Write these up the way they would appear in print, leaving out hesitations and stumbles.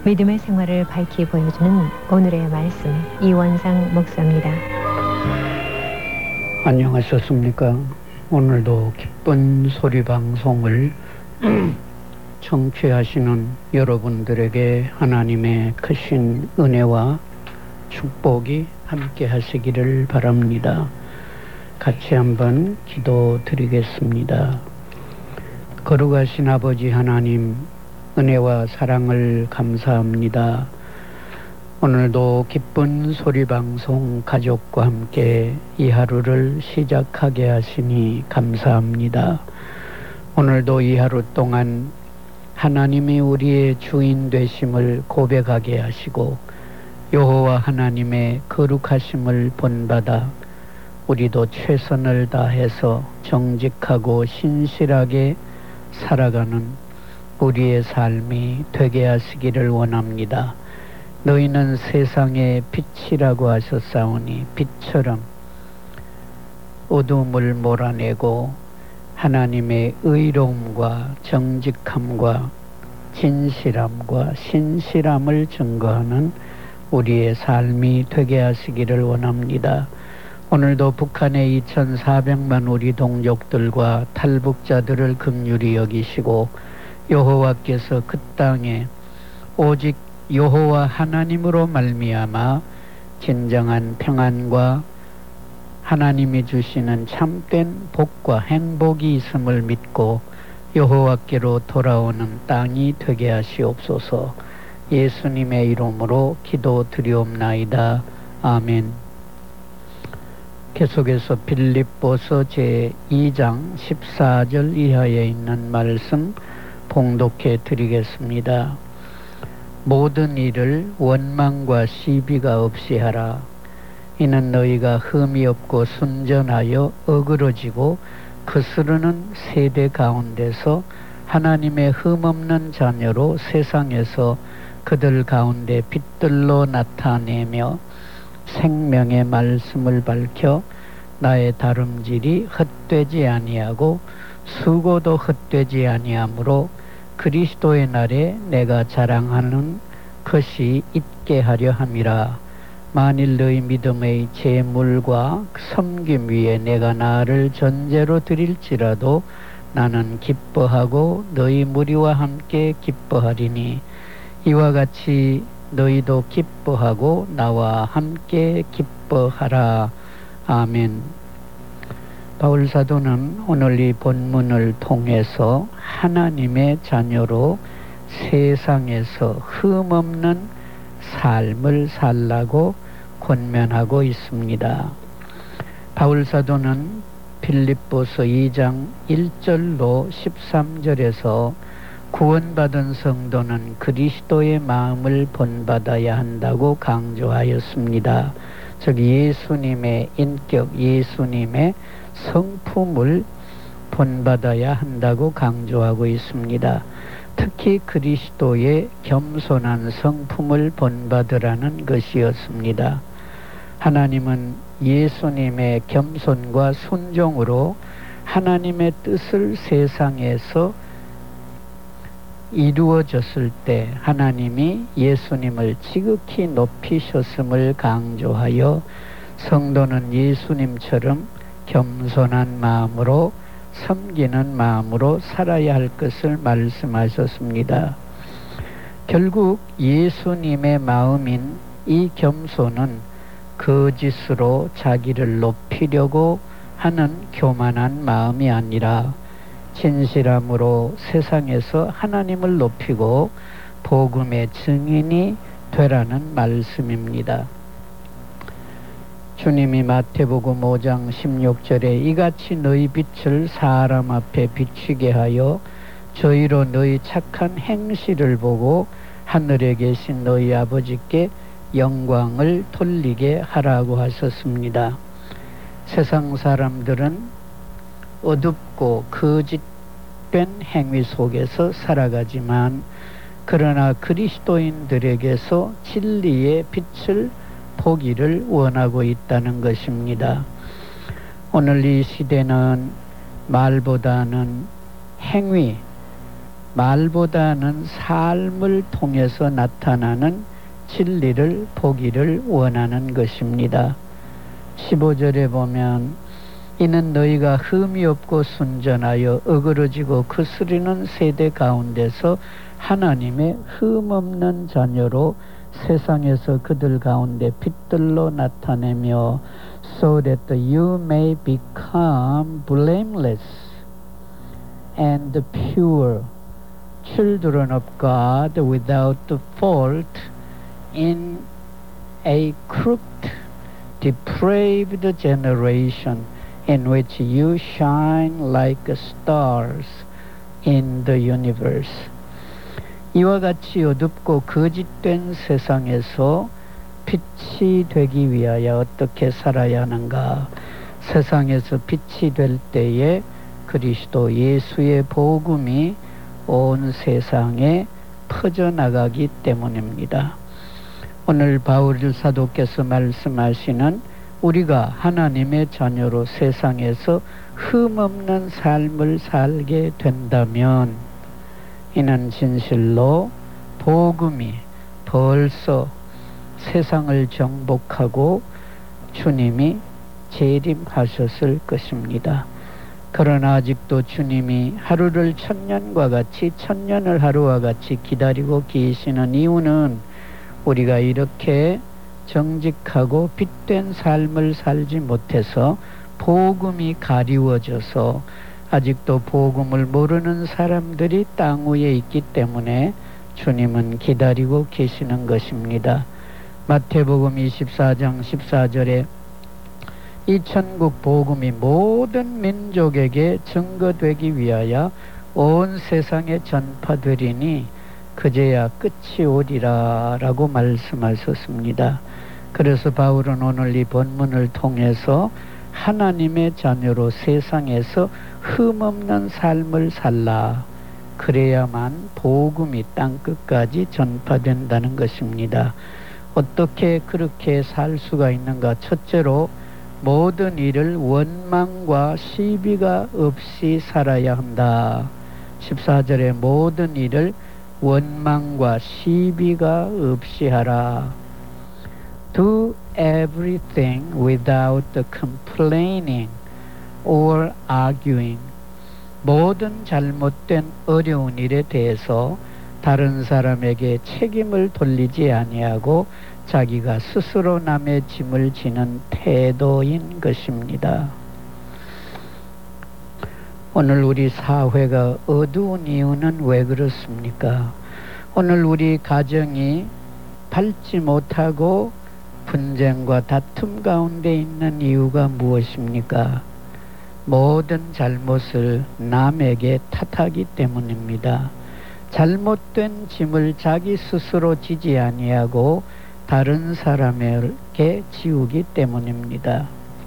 믿음의 생활을 밝히 보여주는 오늘의 말씀, 이원상 목사입니다. 안녕하셨습니까? 오늘도 기쁜 소리 방송을 청취하시는 여러분들에게 하나님의 크신 은혜와 축복이 함께 하시기를 바랍니다. 같이 한번 기도드리겠습니다. 거룩하신 아버지 하나님, 은혜와 사랑을 감사합니다. 오늘도 기쁜 소리방송 가족과 함께 이 하루를 시작하게 하시니 감사합니다. 오늘도 이 하루 동안 하나님이 우리의 주인 되심을 고백하게 하시고 여호와 하나님의 거룩하심을 본받아 우리도 최선을 다해서 정직하고 신실하게 살아가는 우리의 삶이 되게 하시기를 원합니다. 너희는 세상의 빛이라고 하셨사오니 빛처럼 어둠을 몰아내고 하나님의 의로움과 정직함과 진실함과 신실함을 증거하는 우리의 삶이 되게 하시기를 원합니다. 오늘도 북한의 2,400만 우리 동족들과 탈북자들을 긍휼히 여기시고 여호와께서 그 땅에 오직 여호와 하나님으로 말미암아 진정한 평안과 하나님이 주시는 참된 복과 행복이 있음을 믿고 여호와께로 돌아오는 땅이 되게 하시옵소서. 예수님의 이름으로 기도드리옵나이다. 아멘. 계속해서 빌립보서 제2장 14절 이하에 있는 말씀 봉독해 드리겠습니다. 모든 일을 원망과 시비가 없이 하라. 이는 너희가 흠이 없고 순전하여 어그러지고 거스르는 세대 가운데서 하나님의 흠없는 자녀로 세상에서 그들 가운데 빛들로 나타내며 생명의 말씀을 밝혀 나의 다름질이 헛되지 아니하고 수고도 헛되지 아니하므로 그리스도의 날에 내가 자랑하는 것이 있게 하려 함이라. 만일 너희 믿음의 재물과 섬김 위에 내가 나를 전제로 드릴지라도 나는 기뻐하고 너희 무리와 함께 기뻐하리니 이와 같이 너희도 기뻐하고 나와 함께 기뻐하라. 아멘. 바울 사도는 오늘 이 본문을 통해서 하나님의 자녀로 세상에서 흠없는 삶을 살라고 권면하고 있습니다. 바울 사도는 빌립보서 2장 1절로 13절에서 구원받은 성도는 그리스도의 마음을 본받아야 한다고 강조하였습니다. 즉 예수님의 인격, 예수님의 성품을 본받아야 한다고 강조하고 있습니다. 특히 그리스도의 겸손한 성품을 본받으라는 것이었습니다. 하나님은 예수님의 겸손과 순종으로 하나님의 뜻을 세상에서 이루어졌을 때 하나님이 예수님을 지극히 높이셨음을 강조하여 성도는 예수님처럼 겸손한 마음으로 섬기는 마음으로 살아야 할 것을 말씀하셨습니다. 결국 예수님의 마음인 이 겸손은 거짓으로 자기를 높이려고 하는 교만한 마음이 아니라 진실함으로 세상에서 하나님을 높이고 복음의 증인이 되라는 말씀입니다. 주님이 마태복음 5장 16절에 이같이 너희 빛을 사람 앞에 비추게 하여 저희로 너희 착한 행실을 보고 하늘에 계신 너희 아버지께 영광을 돌리게 하라고 하셨습니다. 세상 사람들은 어둡고 거짓된 행위 속에서 살아가지만 그러나 그리스도인들에게서 진리의 빛을 보기를 원하고 있다는 것입니다. 오늘 이 시대는 말보다는 행위, 말보다는 삶을 통해서 나타나는 진리를 보기를 원하는 것입니다. 15절에 보면 이는 너희가 흠이 없고 순전하여 어그러지고 거스르는 세대 가운데서 하나님의 흠없는 자녀로 세상에서 그들 가운데 빛들로 나타내며 so that you may become blameless and pure children of God without fault in a crooked, depraved generation in which you shine like stars in the universe. 이와 같이 어둡고 거짓된 세상에서 빛이 되기 위하여 어떻게 살아야 하는가? 세상에서 빛이 될 때에 그리스도 예수의 복음이 온 세상에 퍼져나가기 때문입니다. 오늘 바울 사도께서 말씀하시는 우리가 하나님의 자녀로 세상에서 흠없는 삶을 살게 된다면 이는 진실로 복음이 벌써 세상을 정복하고 주님이 재림하셨을 것입니다. 그러나 아직도 주님이 하루를 천년과 같이 천년을 하루와 같이 기다리고 계시는 이유는 우리가 이렇게 정직하고 빛된 삶을 살지 못해서 복음이 가리워져서 아직도 복음을 모르는 사람들이 땅 위에 있기 때문에 주님은 기다리고 계시는 것입니다. 마태복음 24장 14절에 이 천국 복음이 모든 민족에게 증거되기 위하여 온 세상에 전파되리니 그제야 끝이 오리라 라고 말씀하셨습니다. 그래서 바울은 오늘 이 본문을 통해서 하나님의 자녀로 세상에서 흠없는 삶을 살라. 그래야만 복음이 땅끝까지 전파된다는 것입니다. 어떻게 그렇게 살 수가 있는가? 첫째로 모든 일을 원망과 시비가 없이 살아야 한다. 14절에 모든 일을 원망과 시비가 없이 하라. Do everything without complaining or arguing. 모든 잘못된 어려운 일에 대해서 다른 사람에게 책임을 돌리지 아니하고 자기가 스스로 남의 짐을 지는 태도인 것입니다. 오늘 우리 사회가 어두운 이유는 왜 그렇습니까? 오늘 우리 가정이 밝지 못하고 분쟁과 다툼 가운데 있는 이유가 무엇입니까? 모든 잘못을 남에게 탓하기 때문입니다. 잘못된 짐을 자기 스스로 지지 아니하고 다른 사람에게 지우기 때문입니다.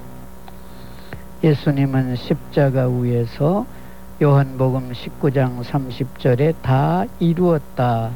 예수님은 십자가 위에서 요한복음 19장 30절에 다 이루었다.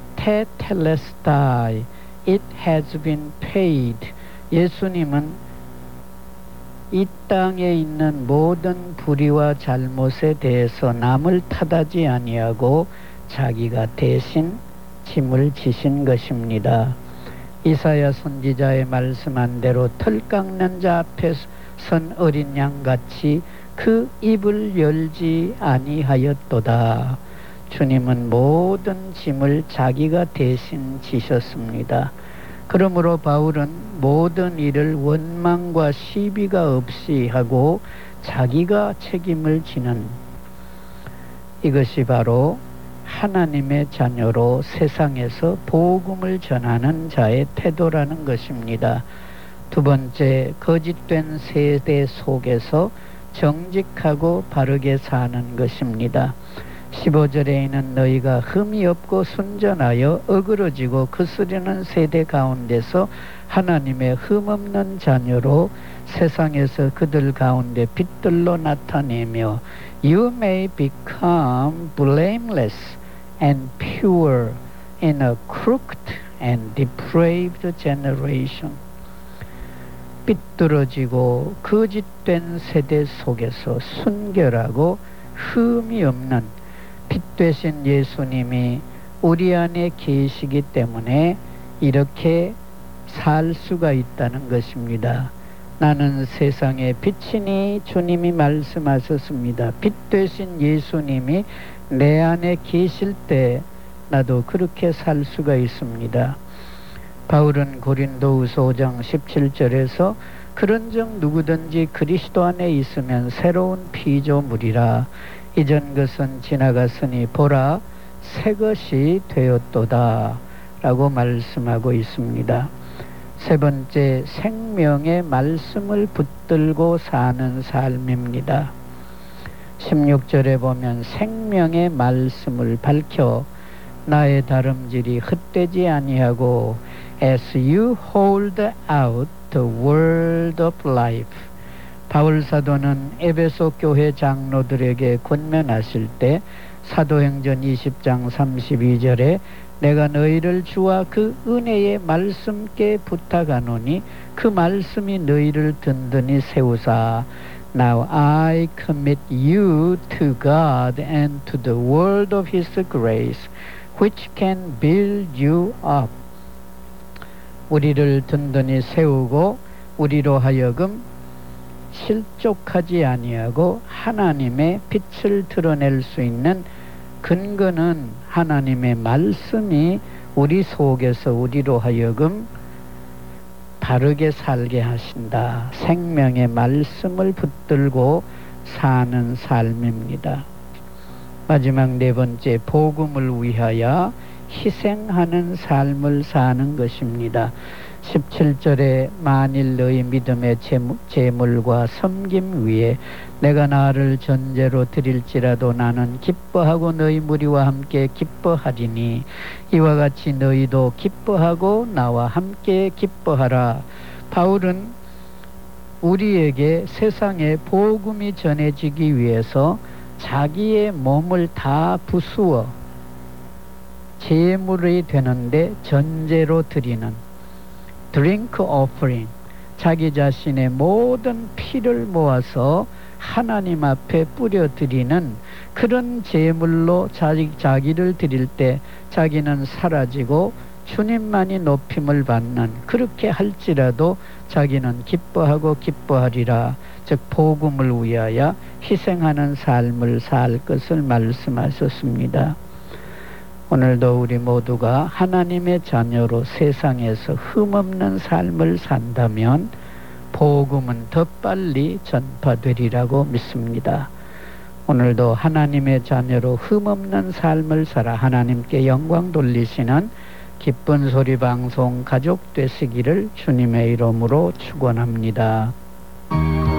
테텔레스타이 It has been paid. 예수님은 이 땅에 있는 모든 불의와 잘못에 대해서 남을 탓하지 아니하고 자기가 대신 짐을 지신 것입니다. 이사야 선지자의 말씀한 대로 털 깎는 자 앞에 선 어린 양같이 그 입을 열지 아니하였도다. 주님은 모든 짐을 자기가 대신 지셨습니다. 그러므로 바울은 모든 일을 원망과 시비가 없이 하고 자기가 책임을 지는 이것이 바로 하나님의 자녀로 세상에서 복음을 전하는 자의 태도라는 것입니다. 두 번째, 거짓된 세대 속에서 정직하고 바르게 사는 것입니다. 15절에 있는 너희가 흠이 없고 순전하여 어그러지고 거스르는 세대 가운데서 하나님의 흠없는 자녀로 세상에서 그들 가운데 빛들로 나타내며 You may become blameless and pure in a crooked and depraved generation. 삐뚤어지고 거짓된 세대 속에서 순결하고 흠이 없는 빛 되신 예수님이 우리 안에 계시기 때문에 이렇게 살 수가 있다는 것입니다. 나는 세상의 빛이니 주님이 말씀하셨습니다. 빛 되신 예수님이 내 안에 계실 때 나도 그렇게 살 수가 있습니다. 바울은 고린도후서 5장 17절에서 그런즉 누구든지 그리스도 안에 있으면 새로운 피조물이라 이전 것은 지나갔으니 보라 새 것이 되었도다 라고 말씀하고 있습니다. 세 번째, 생명의 말씀을 붙들고 사는 삶입니다. 16절에 보면 생명의 말씀을 밝혀 나의 다름질이 헛되지 아니하고 as you hold out the word of life. 바울 사도는 에베소 교회 장로들에게 권면하실 때 사도행전 20장 32절에 내가 너희를 주와 그 은혜의 말씀께 부탁하노니 그 말씀이 너희를 든든히 세우사 Now I commit you to God and to the word of His grace which can build you up. 우리를 든든히 세우고 우리로 하여금 실족하지 아니하고 하나님의 빛을 드러낼 수 있는 근거는 하나님의 말씀이 우리 속에서 우리로 하여금 바르게 살게 하신다. 생명의 말씀을 붙들고 사는 삶입니다. 마지막 네 번째, 복음을 위하여 희생하는 삶을 사는 것입니다. 17절에 만일 너희 믿음의 제물과 섬김 위에 내가 나를 전제로 드릴지라도 나는 기뻐하고 너희 무리와 함께 기뻐하리니 이와 같이 너희도 기뻐하고 나와 함께 기뻐하라. 바울은 우리에게 세상에 복음이 전해지기 위해서 자기의 몸을 다 부수어 제물이 되는데 전제로 드리는 drink offering, 자기 자신의 모든 피를 모아서 하나님 앞에 뿌려드리는 그런 제물로 자기를 드릴 때 자기는 사라지고 주님만이 높임을 받는, 그렇게 할지라도 자기는 기뻐하고 기뻐하리라. 즉 복음을 위하여 희생하는 삶을 살 것을 말씀하셨습니다. 오늘도 우리 모두가 하나님의 자녀로 세상에서 흠없는 삶을 산다면 복음은 더 빨리 전파되리라고 믿습니다. 오늘도 하나님의 자녀로 흠없는 삶을 살아 하나님께 영광 돌리시는 기쁜 소리 방송 가족 되시기를 주님의 이름으로 축원합니다.